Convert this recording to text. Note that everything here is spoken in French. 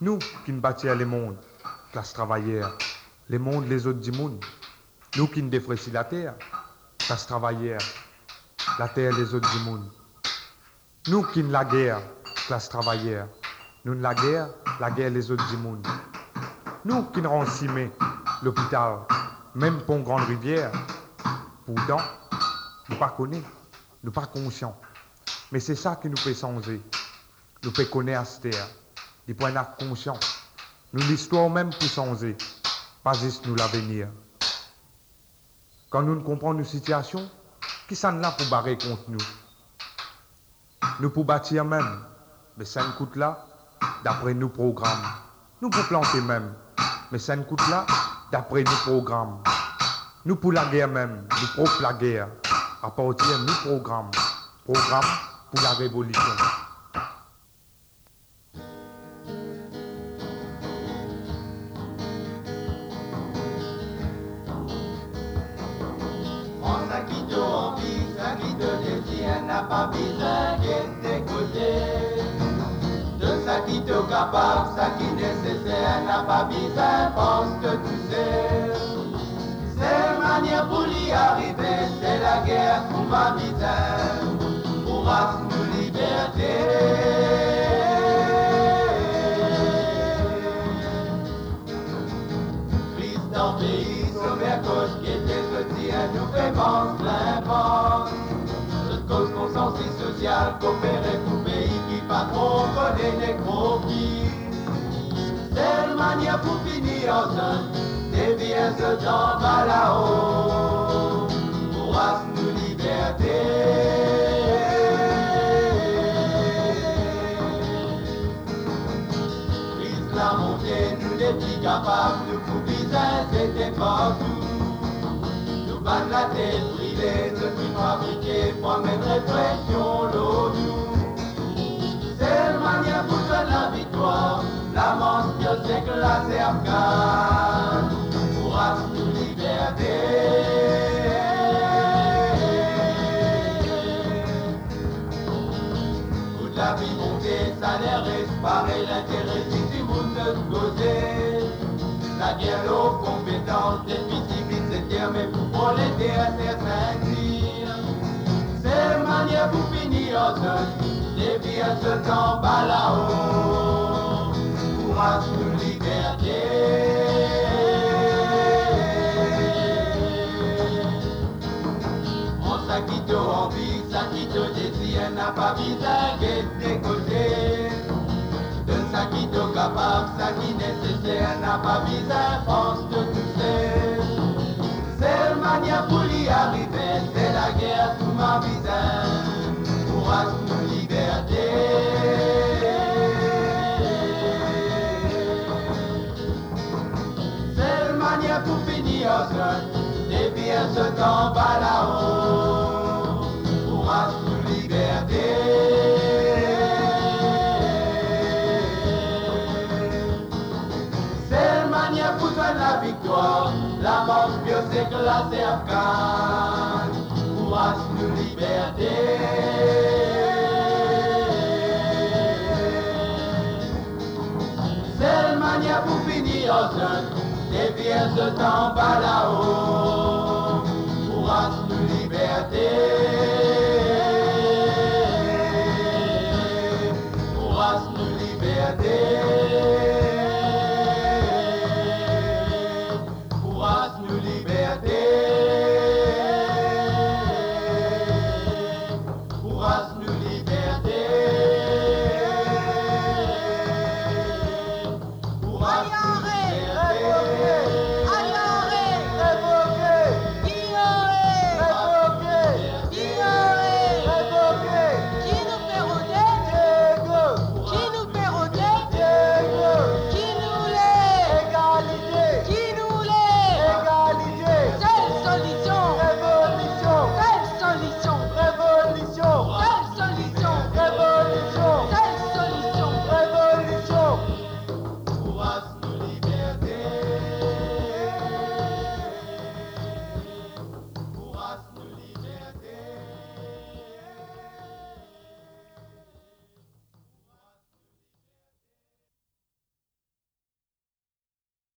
Nous qui ne bâtir les mondes, classe travaillère, les mondes les autres du monde. Nous qui ne défraîchis la terre, classe travaillère, la terre les autres du monde. Nous qui ne la guerre, classe travaillère, nous ne la guerre les autres du monde. Nous qui ne rancimés l'hôpital, même pour une grande rivière, pourtant, nous pas connaissons, nous pas conscients. Mais c'est ça qui nous fait changer. Nous fait connaître à cette terre, des points d'arc conscients. Nous l'histoire même pour changer, pas juste nous l'avenir. Quand nous ne comprenons nos situations, qui s'en là pour barrer contre nous? Nous pour bâtir même, mais ça ne coûte là, d'après nos programmes. Nous pour planter même, mais ça ne coûte là, d'après nos programmes. Nous pour la guerre même, nous pour la guerre, à partir de nos programmes. Programme pour la révolution. N'a pas besoin d'être côté. De ça qui te capable, ça qui nécessaire, n'a pas besoin, pense que tu sais. C'est manière pour y arriver, c'est la guerre qu'on va viser, pour nous liberté. Christ dans le pays, sauver cause qui était petit, nous fait manque, l'importe. Cause consensus social, coopérer pour pays qui pas trop connaît les gros qui. C'est une manière pour finir en zone, dévier ce temps à là-haut, pour nous liberté. Prise la montée, nous les petits capables, nous pour viser, c'était partout. Nous battre la tête. Ce qui fabriqué pour mettre répression l'ONU. C'est une manière pour donner la victoire, la mention c'est que la afghane pour nous liberté. Toute la vie montée, ça l'air esparer l'intérêt du monde de causer. La guerre, l'eau, compétence, déficit, mais pour prolétaires, c'est dire. C'est une manière pour finir en zone, dévier ce temps bas là-haut, pour nous liberté. On s'acquitte en vie, s'acquitte au désir, n'a pas besoin d'être côté. De s'acquitte au capable, ça qui nécessaire, n'a pas besoin, pense que tu sais. C'est une manière pour y arriver, c'est la guerre pour ma visage, pour nous liberté. C'est une manière pour finir en zone, dévier ce temps bas là-haut, pour nous liberté. C'est une manière pour donner la victoire. La mort c'est que la afghane pour nous liberté. C'est une manière pour finir en zone, dévier ce temps bas là-haut, pour nous liberté.